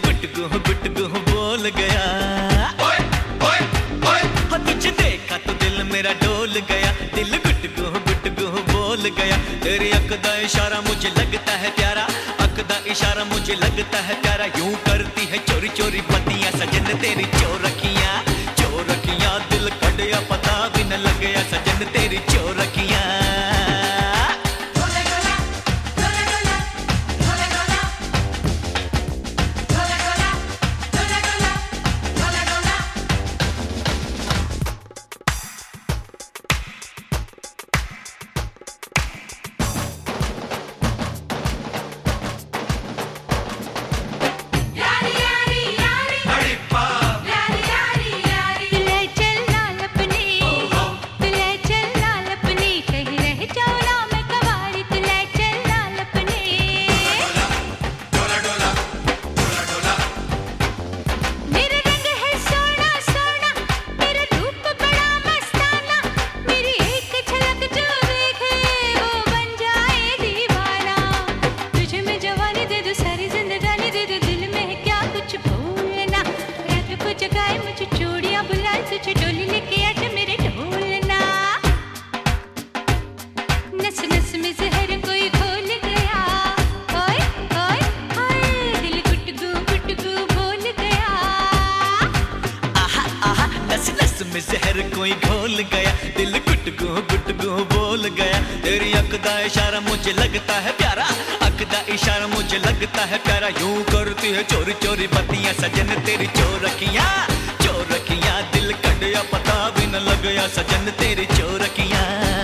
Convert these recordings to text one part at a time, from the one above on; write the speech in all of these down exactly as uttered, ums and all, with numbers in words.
गुटगु गुटगु बोल गया। ओए ओए ओए हो तुझे देखा तो दिल मेरा डोल गया, दिल गुटगु गुटगु बोल गया। तेरी अख दा इशारा मुझे लगता है प्यारा, अख दा इशारा मुझे लगता है प्यारा। यूं करती है चोरी चोरी बत्तियां सजन तेरी चोरखियां, चोरखियां दिल कड़िया पता भी न लग गया सजन तेरी चोरखियां। में जहर कोई घोल गया, दिल गुटगु गुटगु बोल गया। तेरी अख दा इशारा मुझे लगता है प्यारा, अख दा इशारा मुझे लगता है प्यारा। यूं करती है चोरी चोरी बत्तियां सजन तेरी चोरखियां, चोरखियां दिल कड़िया पता भी न लग गया सजन तेरी चोरखियां।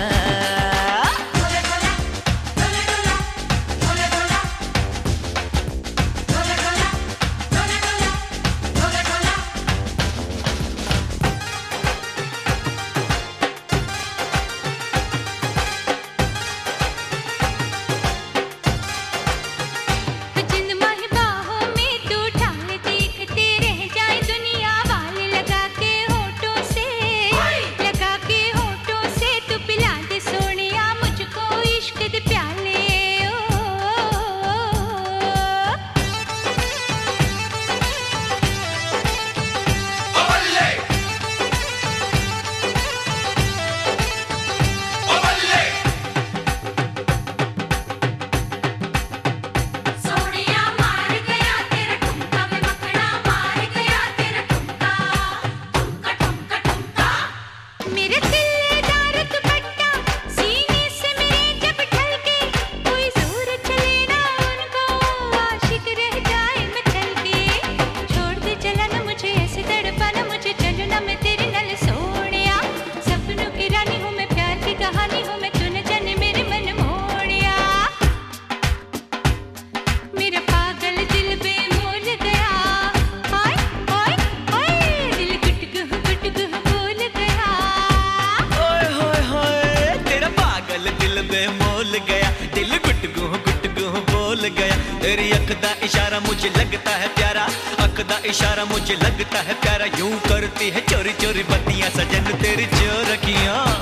मोल गया दिल गुटगु गुटगु बोल गया। तेरी अख दा इशारा मुझे लगता है प्यारा, अख दा इशारा मुझे लगता है प्यारा। यूं करती है चोरी चोरी बत्तियां सजन तेरी चोरखियां।